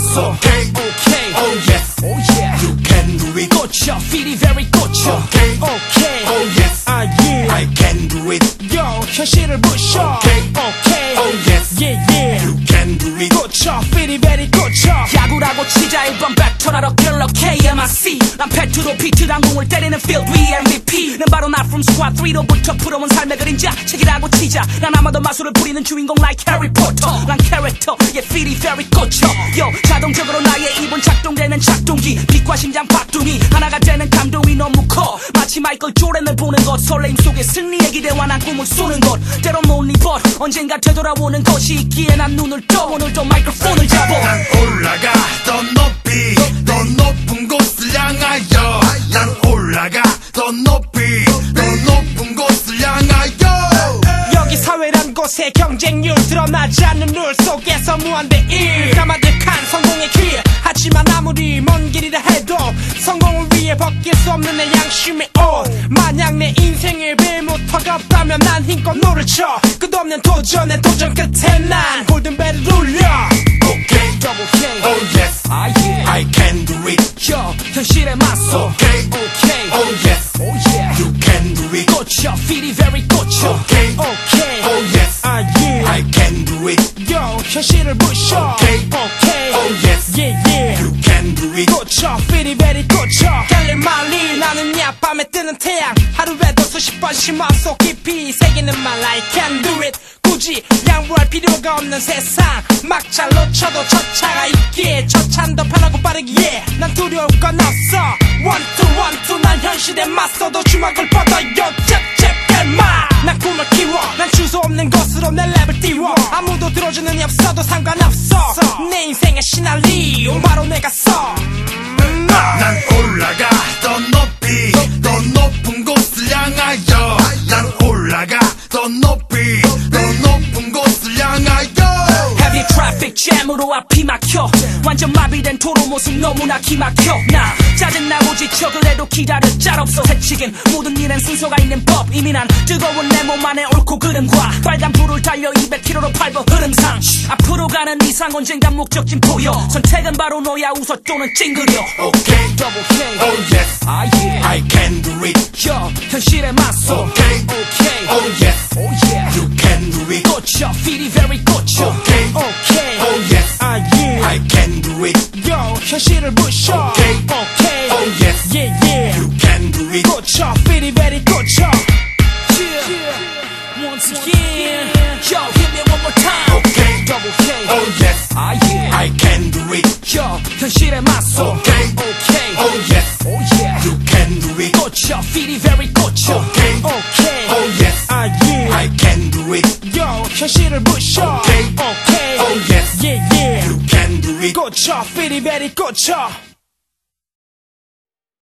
맞서. Okay, okay, oh yes, oh yeah, you can do it. 꽂혀, feel이 very 꽂혀. Okay, okay, oh yes, yeah, I can do it. yo, 현실을 부셔. Okay, okay, oh yes, yeah, yeah, you can do it. 꽂혀, feel이 very 꽂혀. 야구라고 치자 1번 백터나로 킬러 KMRC. 난 패트로 비트랑 공을 때리는 field 위 MVP는 바로 나 from squad 3로부터 풀어온 삶의 그림자. 책이라고 치자. 난 아마도 마술을 부리는 주인공 like Harry Potter. 난 캐릭터, yeah, feel이 very 꽂혀. yo, 자동적으로 나의 입은 작동되는 작동기. 빛과 심장 박동이 하나가 되는 감동이 너무 커. 마치 마이클 조던을 보는 것. 설레임 속에 승리의 기대와 난 꿈을 쏘는 것. 때론 lonely but 언젠가 되돌아오는 것이 있기에 난 눈을 떠. 오늘도 마이크로폰을 잡아. 난 올라가 더 높이 더 높은 곳을 향하여. 난 올라가 더 높이 더 높은 곳을 향하여. 여기 사회란 곳에 경쟁률 드러나지 않는 룰 속에서 무한대 일 까마득한 성공의 길. 하지만 아무리 먼 길이라 해도 성공을 위해 벗길 수 없는 내 양심의 옷. 만약 내 인생에 빌모터가 없다면 난 힘껏 노를 쳐. 끝없는 도전의 도전 끝에 난 골든벨을 울려. Okay, Double K, oh yes, yeah, I can do it. yo, 현실에 맞서. Okay, okay, oh yes, oh yeah, you can do it. 꽂혀, feel이 very 꽂혀. Okay, okay, oh yes, yeah, I can do it. yo, 현실을 부셔. Okay, okay, oh yes, yeah, yeah, you can do it. 꽂혀, feel이 very 꽂혀. 갈릴 말리 나는 야 밤에 뜨는 태양. 하루에도 수십 번 심화속 깊이 새기는 말 I can do it. 굳이 양보할 필요가 없는 세상. 막잘 놓쳐도 첫차가 있기에 첫찬 더 편하고 빠르기에 난 두려울 건 없어. one two 난 현실에 맞서도 주먹을 뻗어요. 잽잽gəl마. 난 꿈을 키워. 난 주소 없는 곳으로 내 랩을 띄워. 아무도 들어주는 이 없어도 상관없어. 내 인생의 시나리오 바로 내가 써. 난 올라가 더 높이 더 높은 곳을 향하여. 난 올라가 더 높이 더 높은 곳을 향하여. Heavy traffic jam으로 앞이 막혀. 완전 마비된 도로 모습 너무나 기막혀. 나 짜증나고 지쳐 그래도 기다려 짤 없어. 새치긴 모든 일엔 순서가 있는 법. 이미 난 뜨거운 내 몸 안에 옳고 그름과 빨간 불을 달려 200km로 밟아 흐름상. 앞으로 가는 이상 언젠가 목적진 보여. 선택은 바로 너야. 웃어 또는 찡그려. Okay, Double K, oh yes, yeah, I can do it. yo, 현실에 맞서. Okay, okay, oh yes, yeah, you can do it. 꽂혀, feel이 very 꽂혀. Okay, okay, oh yes, yeah, I can do it. yo, 현실을 부셔. Okay, okay, oh yes, yeah, yeah, you can do it. 꽂혀, feel이 very 꽂혀. Once again, yo, hit me one more time. Okay, Double K, oh yes, yeah, I can do it. yo, 현실에 맞서. Okay, okay, oh yes, yeah, you can do it. 꽂혀, feel이 very 꽂혀. Okay, okay, oh yes, yeah, I can do it. yo, 현실을 부셔. Okay, okay, oh yes, yeah, yeah, you can do it. 꽂혀, feel이 very 꽂혀.